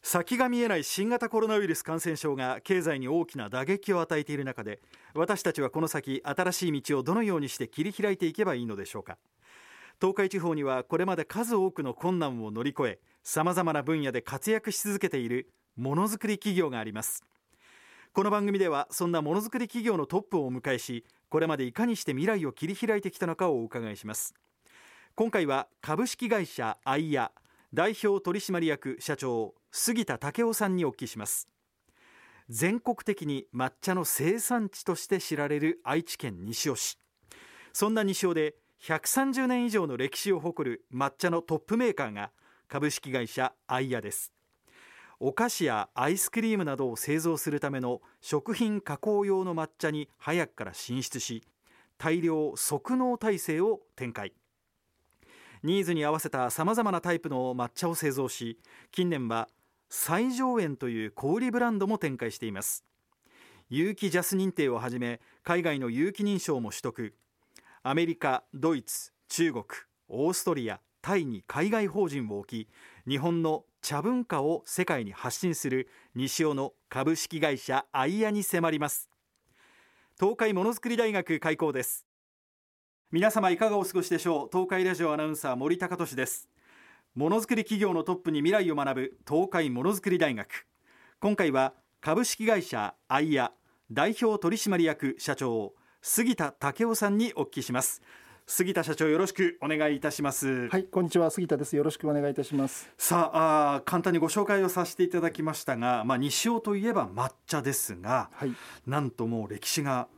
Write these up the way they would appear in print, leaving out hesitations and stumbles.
先が見えない新型コロナウイルス感染症が経済に大きな打撃を与えている中で、私たちはこの先新しい道をどのようにして切り開いていけばいいのでしょうか。東海地方にはこれまで数多くの困難を乗り越え、さまざまな分野で活躍し続けているものづくり企業があります。この番組ではそんなものづくり企業のトップをお迎えし、これまでいかにして未来を切り開いてきたのかをお伺いします。今回は株式会社アイヤ代表取締役社長杉田武夫さんにお聞きします。全国的に抹茶の生産地として知られる愛知県西尾市。そんな西尾で130年以上の歴史を誇る抹茶のトップメーカーが株式会社アイヤです。お菓子やアイスクリームなどを製造するための食品加工用の抹茶に早くから進出し、大量即納体制を展開。ニーズに合わせたさまざまなタイプの抹茶を製造し、近年は最上園という小売ブランドも展開しています。有機ジャス認定をはじめ、海外の有機認証も取得。アメリカ、ドイツ、中国、オーストリア、タイに海外法人を置き、日本の茶文化を世界に発信する西尾の株式会社アイヤに迫ります。東海ものづくり大学開講です。皆様いかがお過ごしでしょう。東海ラジオアナウンサー森高俊です。ものづくり企業のトップに未来を学ぶ東海ものづくり大学。今回は株式会社アイヤ代表取締役社長杉田武夫さんにお聞きします。杉田社長、よろしくお願いいたします。 はい、こんにちは、杉田です。よろしくお願いいたします。 さあ、簡単にご紹介をさせていただきましたが、西尾といえば抹茶ですが、 はい、 なんともう歴史が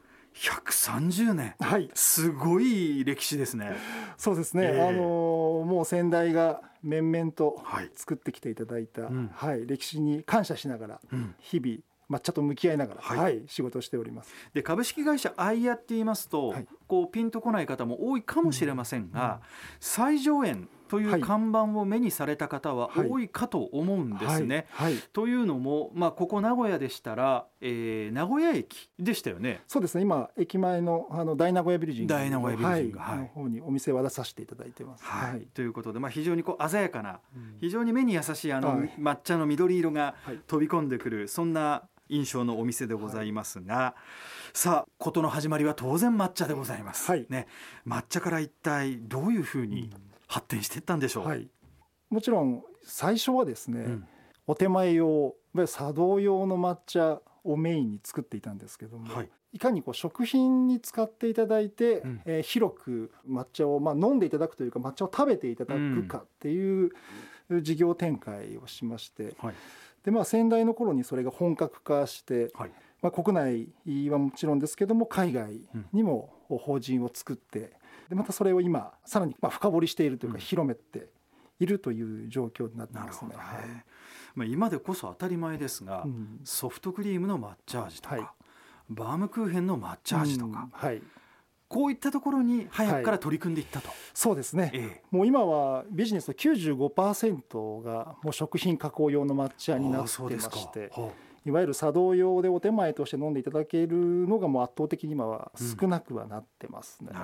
130年、 はい、 すごい歴史ですね。 そうですね、もう先代が面々と作ってきていただいた、歴史に感謝しながら、日々抹茶と向き合いながら、仕事をしております。 で、株式会社アイヤって言いますと、こうピンとこない方も多いかもしれませんが、最上園という看板を目にされた方は多いかと思うんですね。というのも、ここ名古屋でしたら、名古屋駅でしたよね。 そうですね、今駅前の大名古屋ビルジングの方にお店を出させていただいてます。 ということで、非常にこう鮮やかな、非常に目に優しい抹茶の緑色が飛び込んでくる、そんな印象のお店でございますが、さあ、事の始まりは当然抹茶でございます、抹茶から一体どういうふうに発展していったんでしょう。 もちろん最初はですね、お手前用、茶道用の抹茶をメインに作っていたんですけども、いかにこう食品に使っていただいて、広く抹茶を飲んでいただくというか、抹茶を食べていただくかっていう事業展開をしまして、で先代の頃にそれが本格化して、国内はもちろんですけども海外にも法人を作って、でまたそれを今さらに深掘りしているというか、広めているという状況になってますね。 今でこそ当たり前ですが、ソフトクリームの抹茶味とか、バームクーヘンの抹茶味とか、こういったところに早くから取り組んでいったと。 そうですね、もう今はビジネスの 95% がもう食品加工用の抹茶になってまして、いわゆる茶道用でお手前として飲んでいただけるのがもう圧倒的に今は少なくはなってますね。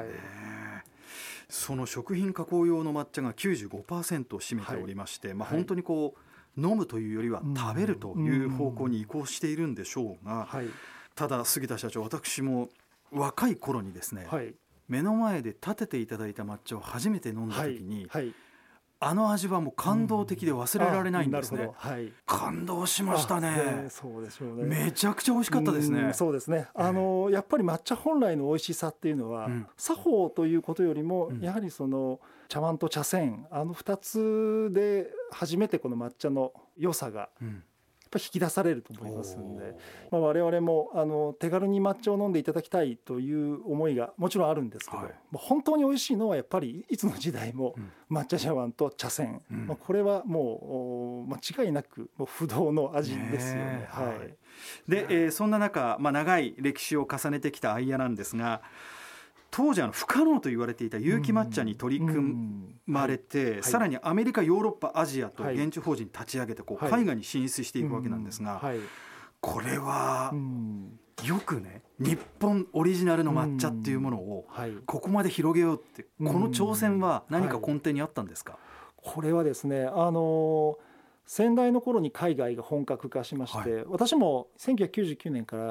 その食品加工用の抹茶が 95% を占めておりまして、本当にこう飲むというよりは食べるという方向に移行しているんでしょうが、ただ杉田社長、私も若い頃にですね、目の前で立てていただいた抹茶を初めて飲んだ時に、あの味はもう感動的で忘れられないんですね。感動しましたね。 そうでしょうね。 めちゃくちゃ美味しかったですね。 そうですね、やっぱり抹茶本来の美味しさっていうのは、作法ということよりも、やはりその茶碗と茶筅、2つで初めてこの抹茶の良さが引き出されると思いますので、我々も手軽に抹茶を飲んでいただきたいという思いがもちろんあるんですけど、本当に美味しいのはやっぱりいつの時代も抹茶茶碗と茶筅、これはもう間違いなくもう不動の味ですよね。 で、そんな中、長い歴史を重ねてきたアイヤなんですが、当時不可能と言われていた有機抹茶に取り組まれて、さらにアメリカ、ヨーロッパ、アジアと現地法人立ち上げて海外に進出していくわけなんですが、これはよくね、日本オリジナルの抹茶っていうものをここまで広げようって、この挑戦は何か根底にあったんですか。 これはですね、 先代の頃に海外が本格化しまして、私も1999年から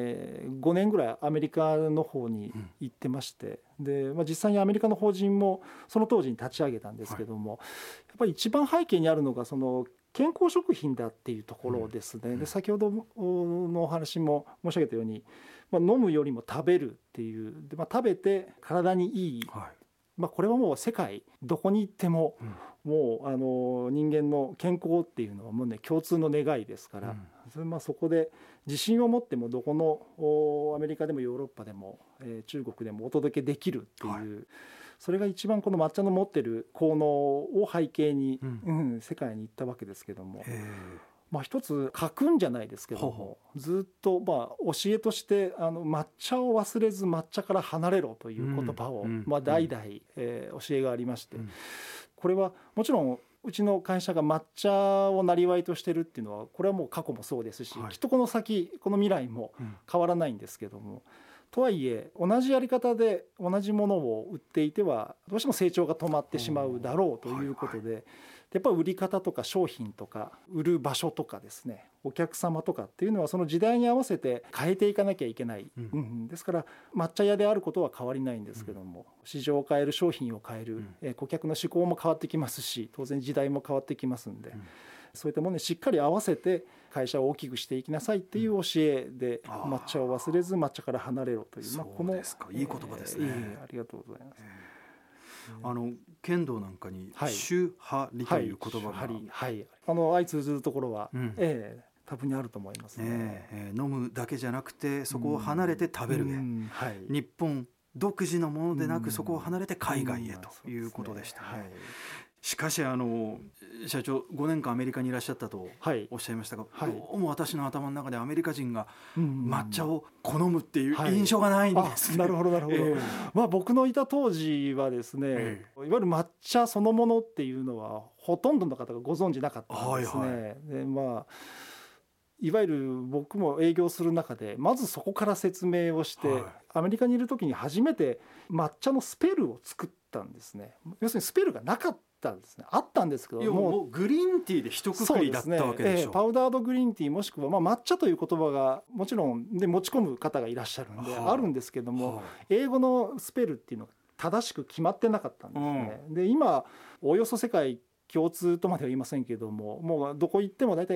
、5年ぐらいアメリカの方に行ってまして、で、実際にアメリカの法人もその当時に立ち上げたんですけども、やっぱり一番背景にあるのがその健康食品だっていうところですね。で、先ほどのお話も申し上げたように、飲むよりも食べるっていう、で、食べて体にいい、これはもう世界どこに行っても、もう人間の健康っていうのはもうね共通の願いですから、そこで自信を持ってもどこのアメリカでもヨーロッパでも、中国でもお届けできるっていう、それが一番この抹茶の持ってる効能を背景に、世界に行ったわけですけども、一つ書くんじゃないですけども、ずっと教えとして抹茶を忘れず抹茶から離れろという言葉を、代々、教えがありまして、これはもちろんうちの会社が抹茶をなりわいとしてるっていうのはこれはもう過去もそうですし、きっとこの先この未来も変わらないんですけども、とはいえ同じやり方で同じものを売っていてはどうしても成長が止まってしまうだろうということで、やっぱり売り方とか商品とか売る場所とかですね、お客様とかっていうのはその時代に合わせて変えていかなきゃいけない、ですから抹茶屋であることは変わりないんですけども、市場を変える、商品を変える、顧客の思考も変わってきますし、当然時代も変わってきますんで、そういったものにしっかり合わせて会社を大きくしていきなさいっていう教えで、抹茶を忘れず抹茶から離れろという、 このいい言葉ですね。 ありがとうございます。 剣道なんかに宗派理という言葉が、 相通ずるところは、多分にあると思いますね。 飲むだけじゃなくてそこを離れて食べるへ、日本独自のものでなくそこを離れて海外へということでしたね。しかし社長5年間アメリカにいらっしゃったとおっしゃいましたが、どうも私の頭の中でアメリカ人が抹茶を好むっていう印象がないんですね。 なるほどなるほど。僕のいた当時はですね、いわゆる抹茶そのものっていうのはほとんどの方がご存じなかったんですね。で、いわゆる僕も営業する中でまずそこから説明をして、アメリカにいる時に初めて抹茶のスペルを作ったんですね。要するにスペルがなかったんですね。あったんですけどもうグリーンティーで一括りだったわけでしょ。 パウダードグリーンティーもしくは抹茶という言葉がもちろんで持ち込む方がいらっしゃるんであるんですけども、英語のスペルっていうのが正しく決まってなかったんですね。で、今およそ世界共通とまでは言いませんけども、もうどこ行っても大体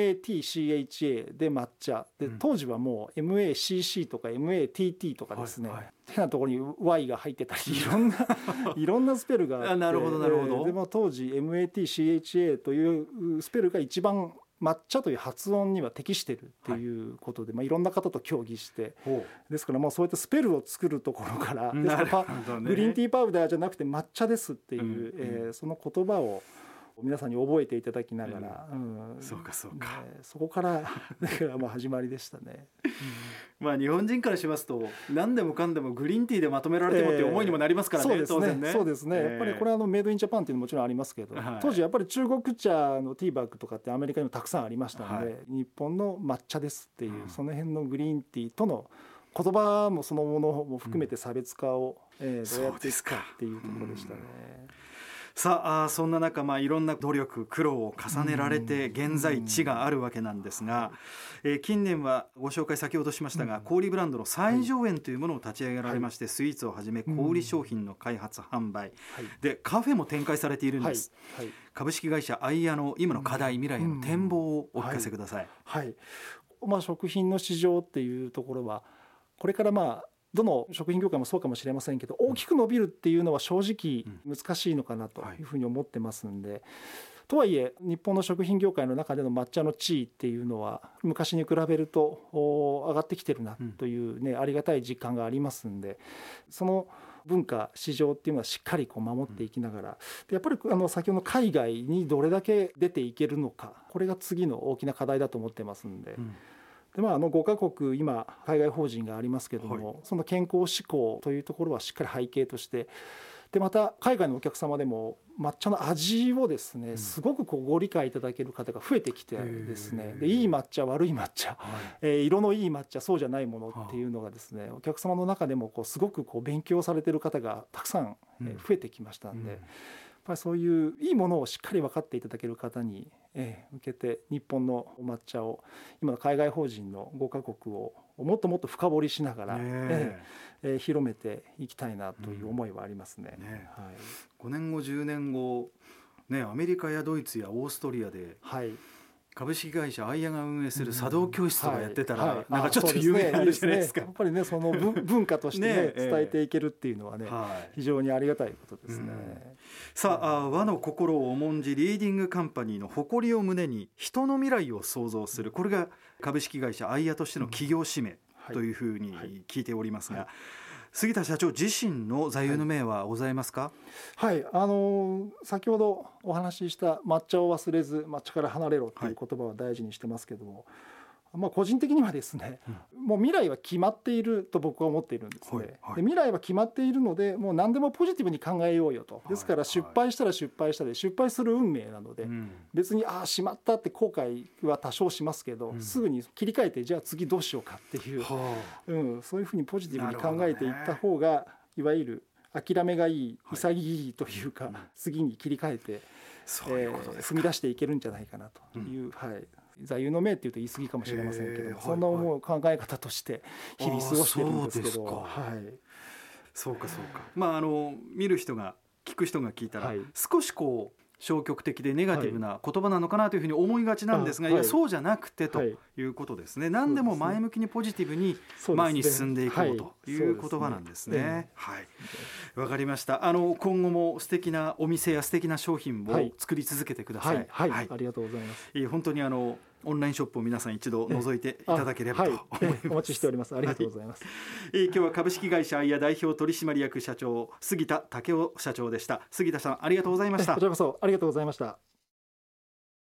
MATCHA で抹茶で、当時はもう MACC とか MATT とかですね、変なところに Y が入ってたりいろんなスペルがあって、 なるほどなるほど。 でも当時 MATCHA というスペルが一番抹茶という発音には適してるっていうことで、いろんな方と協議して、ですからそういったスペルを作るところから、グリーンティーパウダーじゃなくて抹茶ですっていう、その言葉を皆さんに覚えていただきながら、 そうかそうか、 そこから始まりでしたね。 日本人からしますと何でもかんでもグリーンティーでまとめられてもっていう思いにもなりますからね。 そうですね。やっぱりこれはメイドインジャパンっていうのももちろんありますけど、当時やっぱり中国茶のティーバッグとかってアメリカにもたくさんありましたので、日本の抹茶ですっていう、その辺のグリーンティーとの言葉もそのものも含めて差別化をどうやっていくかっていうところでしたね。 さあ、そんな中、いろんな努力苦労を重ねられて現在地があるわけなんですが、近年はご紹介先ほどしましたが、小売ブランドの最上園というものを立ち上げられまして、スイーツをはじめ小売商品の開発販売でカフェも展開されているんです。株式会社アイヤの今の課題、未来への展望をお聞かせください。 食品の市場っていうところはこれからどの食品業界もそうかもしれませんけど、大きく伸びるっていうのは正直難しいのかなというふうに思ってますんで、とはいえ日本の食品業界の中での抹茶の地位っていうのは昔に比べると上がってきてるなというありがたい実感がありますんで、その文化市場っていうのはしっかり守っていきながら、やっぱり先ほどの海外にどれだけ出ていけるのか、これが次の大きな課題だと思ってますんで。で5カ国今海外法人がありますけども、その健康志向というところはしっかり背景として、でまた海外のお客様でも抹茶の味をですね、すごくご理解いただける方が増えてきてですね、でいい抹茶悪い抹茶、色のいい抹茶そうじゃないものっていうのがですね、お客様の中でもすごく勉強されてる方がたくさん増えてきましたんで、 ぱりそういういいものをしっかり分かっていただける方に向けて、日本の抹茶を今の海外法人の5カ国をもっともっと深掘りしながら、広めていきたいなという思いはありますね。 はい、5年後10年後、アメリカやドイツやオーストリアで、株式会社アイヤが運営する茶道教室とかやってたら、なんかちょっと夢があるじゃないですか。 やっぱりね、その文化として伝えていけるっていうのはね、非常にありがたいことですね。 さあ、和の心を重んじリーディングカンパニーの誇りを胸に人の未来を創造する、これが株式会社アイヤとしての企業使命というふうに聞いておりますが、杉田社長自身の座右の銘はございますか？ 先ほどお話しした抹茶を忘れず抹茶から離れろという言葉は大事にしてますけども、個人的にはですね、もう未来は決まっていると僕は思っているんですね。で、未来は決まっているので、もう何でもポジティブに考えようよと。ですから失敗したら失敗したで、失敗する運命なので、別にしまったって後悔は多少しますけど、すぐに切り替えて、じゃあ次どうしようかっていう、そういうふうにポジティブに考えていった方が、いわゆる諦めがいい、潔いというか、次に切り替えて踏み出していけるんじゃないかなという、座右の銘っていうと言い過ぎかもしれませんけど、そんな思う考え方として日々過ごしてるんですけど。 そうか。見る人が聞く人が聞いたら、少し消極的でネガティブな言葉なのかなというふうに思いがちなんですが、いやそうじゃなくてということですね。何でも前向きにポジティブに前に進んでいこうという言葉なんですね。わかりました。今後も素敵なお店や素敵な商品を作り続けてください。 ありがとうございます。 本当にオンラインショップを皆さん一度覗いていただければと思います。 お待ちしております。ありがとうございます。 今日は株式会社アイヤ代表取締役社長杉田武雄社長でした。杉田さん、ありがとうございました。 こちらこそありがとうございました。